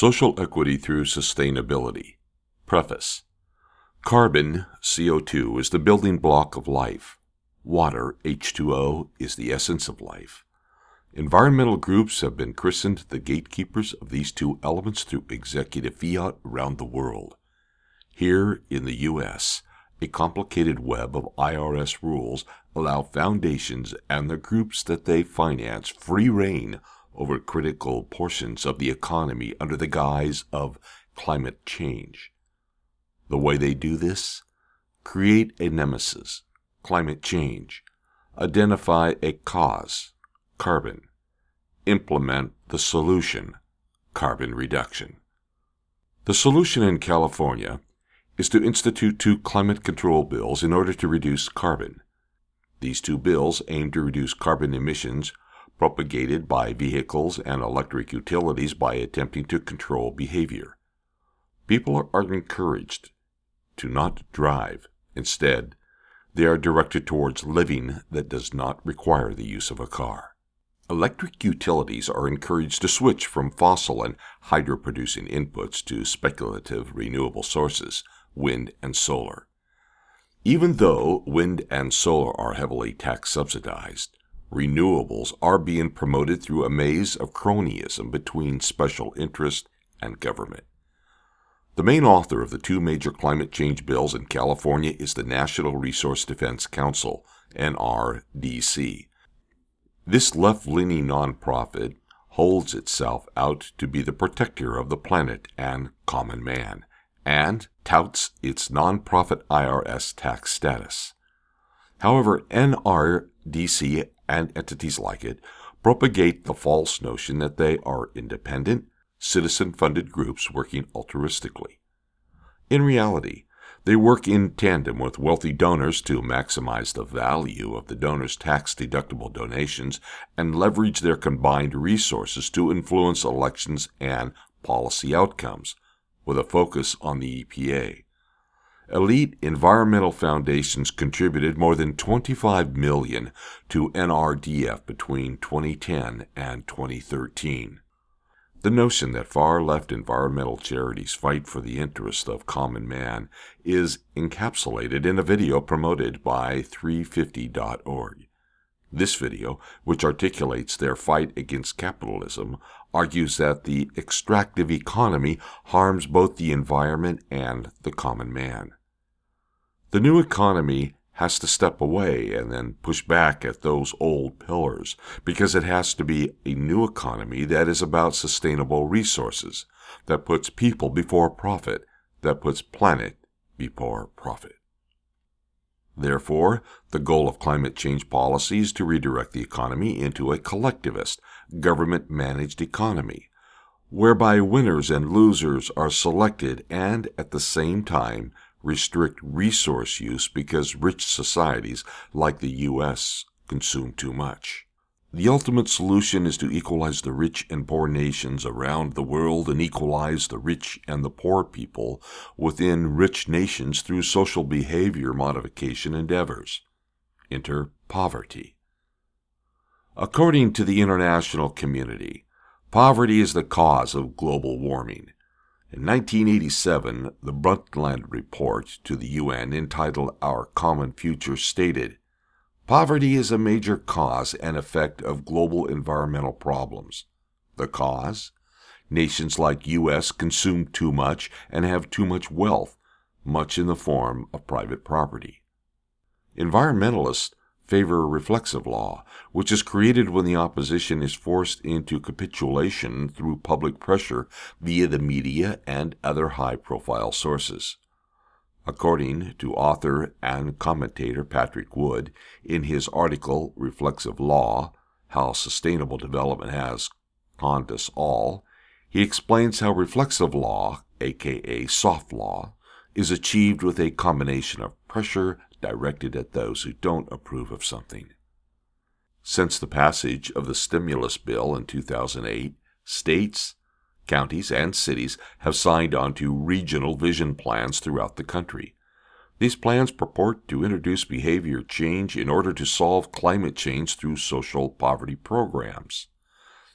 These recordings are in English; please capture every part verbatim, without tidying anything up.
Social Equity Through Sustainability. Preface. Carbon, C O two, is the building block of life. Water, H two O, is the essence of life. Environmental groups have been christened the gatekeepers of these two elements through executive fiat around the world. Here in the U S, a complicated web of I R S rules allow foundations and the groups that they finance free rein over critical portions of the economy under the guise of climate change. The way they do this? Create a nemesis, climate change, identify a cause, carbon, implement the solution, carbon reduction. The solution in California is to institute two climate control bills in order to reduce carbon. These two bills aim to reduce carbon emissions propagated by vehicles and electric utilities by attempting to control behavior. People are encouraged to not drive. Instead, they are directed towards living that does not require the use of a car. Electric utilities are encouraged to switch from fossil and hydro-producing inputs to speculative renewable sources, wind and solar. Even though wind and solar are heavily tax-subsidized, renewables are being promoted through a maze of cronyism between special interest and government. The main author of the two major climate change bills in California is the National Resource Defense Council, N R D C. This left-leaning nonprofit holds itself out to be the protector of the planet and common man, and touts its nonprofit I R S tax status. However, N R D C and entities like it propagate the false notion that they are independent, citizen-funded groups working altruistically. In reality, they work in tandem with wealthy donors to maximize the value of the donors' tax-deductible donations and leverage their combined resources to influence elections and policy outcomes, with a focus on the E P A. Elite environmental foundations contributed more than twenty-five million dollars to N R D F between twenty ten and twenty thirteen. The notion that far-left environmental charities fight for the interest of common man is encapsulated in a video promoted by three fifty dot org. This video, which articulates their fight against capitalism, argues that the extractive economy harms both the environment and the common man. The new economy has to step away and then push back at those old pillars, because it has to be a new economy that is about sustainable resources, that puts people before profit, that puts planet before profit. Therefore, the goal of climate change policy is to redirect the economy into a collectivist, government-managed economy, whereby winners and losers are selected and, at the same time, restrict resource use because rich societies like the U S consume too much. The ultimate solution is to equalize the rich and poor nations around the world and equalize the rich and the poor people within rich nations through social behavior modification endeavors. Enter poverty. According to the international community, poverty is the cause of global warming. In nineteen eighty-seven, the Brundtland Report to the U N entitled Our Common Future stated, "Poverty is a major cause and effect of global environmental problems. The cause? Nations like U S consume too much and have too much wealth, much in the form of private property." Environmentalists favor reflexive law, which is created when the opposition is forced into capitulation through public pressure via the media and other high-profile sources. According to author and commentator Patrick Wood, in his article Reflexive Law, How Sustainable Development Has Conned Us All, he explains how reflexive law, aka soft law, is achieved with a combination of pressure directed at those who don't approve of something. Since the passage of the stimulus bill in two thousand eight, states, counties, and cities have signed on to regional vision plans throughout the country. These plans purport to introduce behavior change in order to solve climate change through social poverty programs.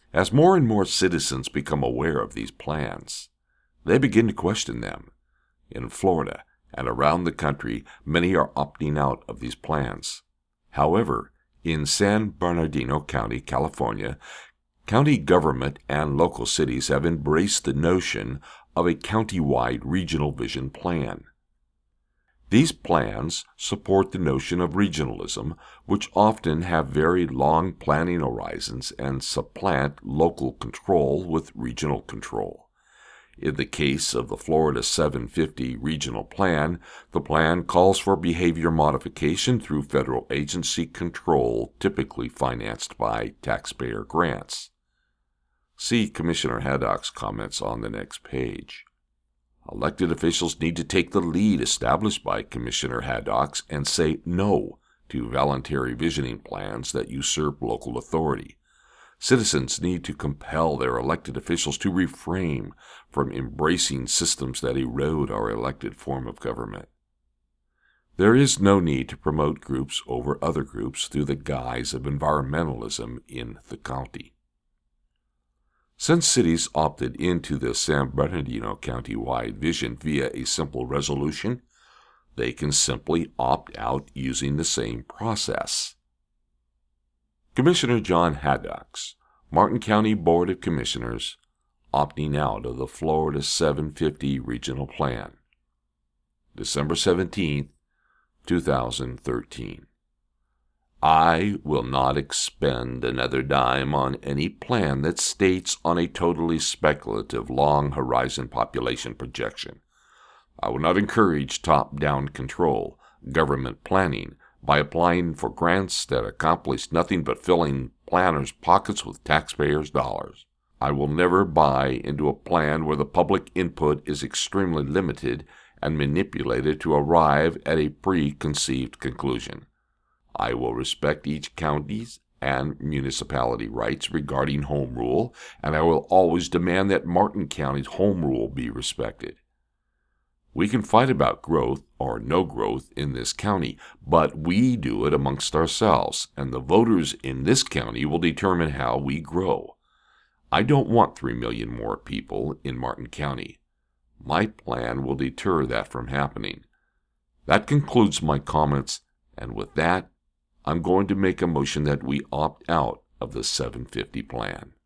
As more and more citizens become aware of these plans, they begin to question them. In Florida and around the country, many are opting out of these plans. However, in San Bernardino County, California, county government and local cities have embraced the notion of a county-wide regional vision plan. These plans support the notion of regionalism, which often have very long planning horizons and supplant local control with regional control. In the case of the Florida seven fifty Regional Plan, the plan calls for behavior modification through federal agency control, typically financed by taxpayer grants. See Commissioner Haddock's comments on the next page. Elected officials need to take the lead established by Commissioner Haddock's and say no to voluntary visioning plans that usurp local authority. Citizens need to compel their elected officials to refrain from embracing systems that erode our elected form of government. There is no need to promote groups over other groups through the guise of environmentalism in the county. Since cities opted into the San Bernardino County-wide vision via a simple resolution, they can simply opt out using the same process. Commissioner John Haddock's Martin County Board of Commissioners opting out of the Florida seven fifty Regional Plan. December seventeenth, two thousand thirteen. I will not expend another dime on any plan that states on a totally speculative long-horizon population projection. I will not encourage top-down control, government planning, by applying for grants that accomplish nothing but filling planners' pockets with taxpayers' dollars. I will never buy into a plan where the public input is extremely limited and manipulated to arrive at a preconceived conclusion. I will respect each county's and municipality rights regarding home rule, and I will always demand that Martin County's home rule be respected. We can fight about growth or no growth in this county, but we do it amongst ourselves, and the voters in this county will determine how we grow. I don't want three million more people in Martin County. My plan will deter that from happening. That concludes my comments, and with that, I'm going to make a motion that we opt out of the seven fifty plan.